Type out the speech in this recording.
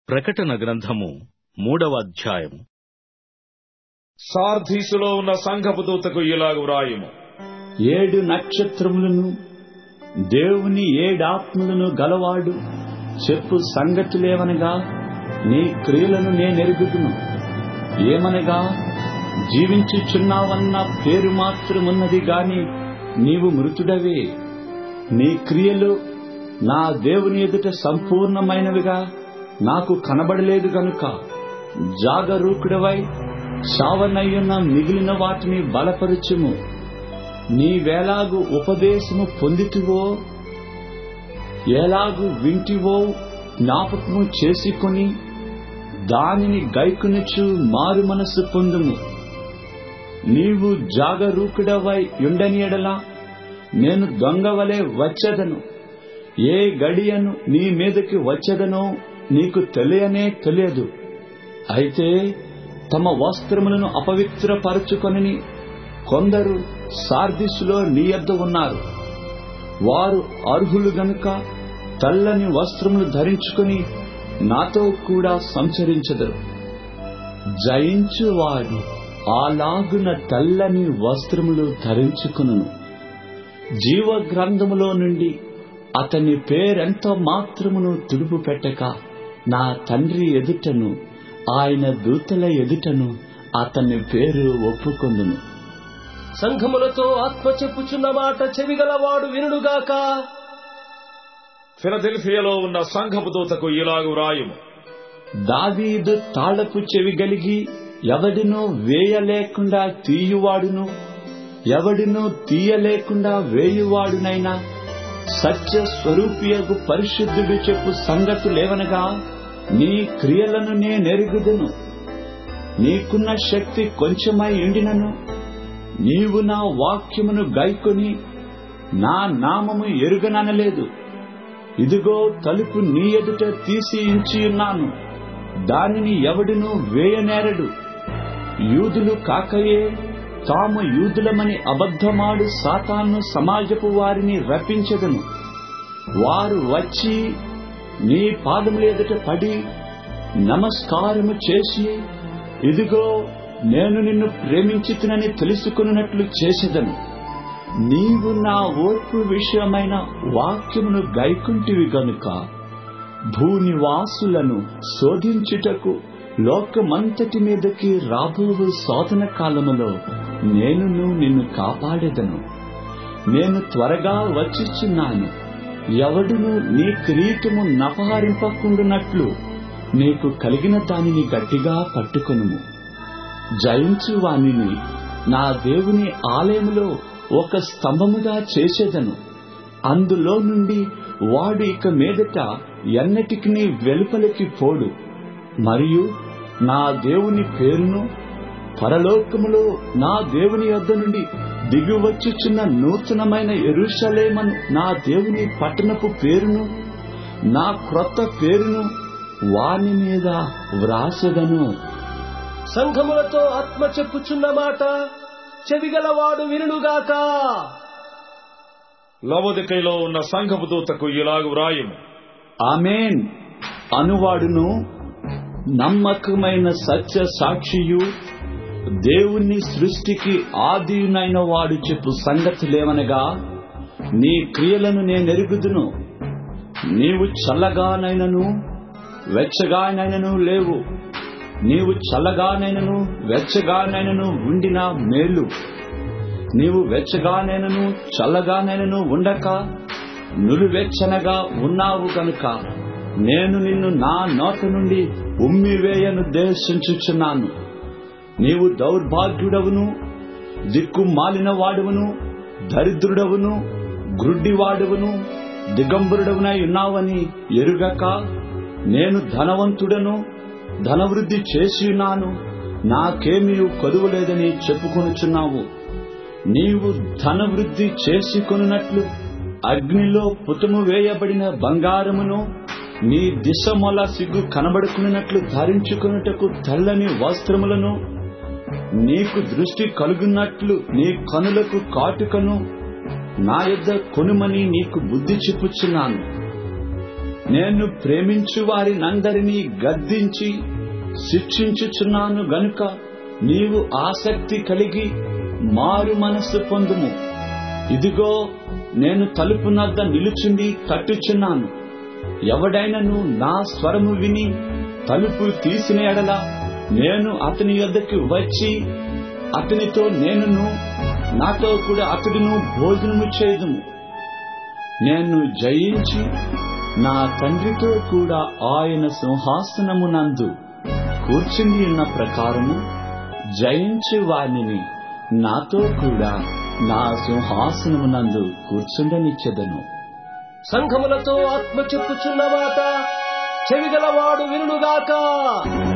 ప్రకటన గ్రంథము 3వ అధ్యాయము. సార్దీసులో ఉన్న సంఘపు దూతకు ఇలాగు వ్రాయుము. 7 నక్షత్రములను దేవుని 7 ఆత్మలను గలవాడు చెప్పు సంగతులేవనగా, నీ క్రియలను నేనెరుగుదును. ఏమనగా, జీవించుచున్నావన్న పేరు మాత్రమున్నది గాని నీవు మృతుడవే. నీ క్రియలు నా దేవుని ఎదుట సంపూర్ణమైనవిగా నాకు కనబడలేదు గనుక జాగరూకుడవై చావనయ్యున్న మిగిలిన వాటిని బలపరచుము. నీవేలాగు ఉపదేశము పొందితివో, ఎలాగు వింటివో జ్ఞాపకము చేసుకొని దానిని గైకొనుచు మారు మనస్సు పొందుము. నీవు జాగరూకుడవై ఉండని ఎడల నేను దొంగవలే వచ్చెదను. ఏ గడియను నీ మీదకి వచ్చెదనో నీకు తెలియదు. అయితే తమ వస్త్రములను అపవిత్రపరచుకొనని కొందరు సార్దీసులో నీ యొద్ద ఉన్నారు. వారు అర్హులు గనుక తెల్లని వస్త్రములు ధరించుకొని నాతో కూడా సంచరించెదరు. జయించువాడు అలాగున తెల్లని వస్త్రములు ధరించుకొనును. జీవ గ్రంథములో నుండి అతని పేరెంత మాత్రమును తుడుపు పెట్టక నా తండ్రి ఎదుటను ఆయన దూతల ఎదుటను అతని పేరు ఒప్పుకొందును. సంఘములతో ఆత్మ చెప్పుచున్న మాట చెవిగలవాడు వినుడుగాక. ఫిలదెల్ఫియాలో ఉన్న సంఘపు దూతకు ఇలాగు వ్రాయుము. దావీదు తాళపు చెవి గలిగి ఎవడినూ వేయలేకుండా తీయువాడును, ఎవడినూ తీయలేకుండా వేయువాడునైనా సత్య స్వరూపియగు పరిశుద్ధుడు చెప్పు సంగతులేవనగా, నీ క్రియలను నేనెరుగుదును. నీకున్న శక్తి కొంచెమై ఉండినను నీవు నా వాక్యమును గైకొని నా నామము ఎరుగననలేదు. ఇదిగో తలుపు నీ ఎదుట తీసి ఉంచియున్నాను, దానిని ఎవడునూ వేయనేరడు. యూదులు కాకయే తాము యూదులమని అబద్ధమాడు సాతాను సమాజపు వారిని రప్పించెదను. వారు వచ్చి నీ పాదముల ఎదుట పడి నమస్కారము చేసి, ఇదిగో నేను నిన్ను ప్రేమించితినని తెలుసుకున్నట్లు చేసెదను. నీవు నా ఓర్పు విషయమైన వాక్యమును గైకుంటివి గనుక భూనివాసులను శోధించుటకు లోకమంతటి మీదకి రాబోవు శోధన కాలములో నేను నిన్ను కాపాడెదను. నేను త్వరగా వచ్చిచున్నాను. ఎవడును నీ కిరీటము నపహరింపకుండునట్లు నీకు కలిగిన దానిని గట్టిగా పట్టుకొనుము. జయించు వానిని నా దేవుని ఆలయములో ఒక స్తంభముగా చేసేదను. అందులో నుండి వాడు ఇక మీదట ఎన్నటికి వెలుపలికి పోడు. మరియు నా దేవుని పేరును, పరలోకములో నా దేవుని యొద్ద నుండి దిగివచ్చుచున్న నూతనమైన యెరూషలేమును నా దేవుని పట్టణపు పేరును, నా క్రొత్త పేరును వాని మీద వ్రాసెదను. సంఘములతో ఆత్మ చెప్పుచున్న మాట చెవిగలవాడు వినుగాక. లవొదికయలో ఉన్న సంఘపు దూతకు ఇలాగు వ్రాయుము. ఆమేన్ అనువాడును నమ్మకమైన సత్య సాక్షియు దేవుని సృష్టికి ఆదియునైన వాడు చెప్పు సంగతులేవనగా, నీ క్రియలను నేనెరుగుదును. నీవు చల్లగానైనను వెచ్చగానైనను లేవు. నీవు చల్లగానైనను వెచ్చగానైనను ఉండినా మేలు. నీవు వెచ్చగానైనను చల్లగానైనను ఉండక నులివెచ్చనగా ఉన్నావు గనుక నేను నిన్ను నా నోట నుండి ఉమ్మివేయనుద్దేశించుచున్నాను. నీవు దౌర్భాగ్యుడవును, దిక్కుమాలిన వాడువును, దరిద్రుడవును, గ్రుడ్డివాడువును, దిగంబరుడవునై ఉన్నావని ఎరుగక, నేను ధనవంతుడను, ధనవృద్ధి చేసియున్నాను, నాకేమీ కొదువలేదని చెప్పుకొనుచున్నావు. నీవు ధనవృద్ధి చేసుకొనున్నట్లు అగ్నిలో పుటము వేయబడిన బంగారమును, నీ దిశమొల సిగ్గు కనబడుకున్నట్లు ధరించుకొనుటకు తెల్లని వస్త్రములను, నీకు దృష్టి కలుగున్నట్లు నీ కనులకు కాటుకను నా యొద్ద కొనుమని నీకు బుద్ధి చెప్పుచున్నాను. నేను ప్రేమించు వారినందరినీ గద్దించి శిక్షించుచున్నాను గనుక నీవు ఆసక్తి కలిగి మారు మనస్సు పొందుము. ఇదిగో నేను తలుపు నద్ద నిలుచుండి తట్టుచున్నాను. ఎవడైనను నా స్వరము విని తలుపు తీసిన ఎడల నేను అతని యొద్దకు వచ్చి అతనితో నేనును నాతో కూడా అతడును భోజనము చేయుదుము. నేను జయించి నా తండ్రితో కూడా ఆయన సింహాసనమునందు కూర్చుని ఉన్న ప్రకారము జయించు వారిని నాతో కూడా నా సింహాసనమునందు కూర్చుండనిచ్చెదను. సంఘములతో ఆత్మ చెప్పుచున్న మాట చెవిగలవాడు వినుగాక.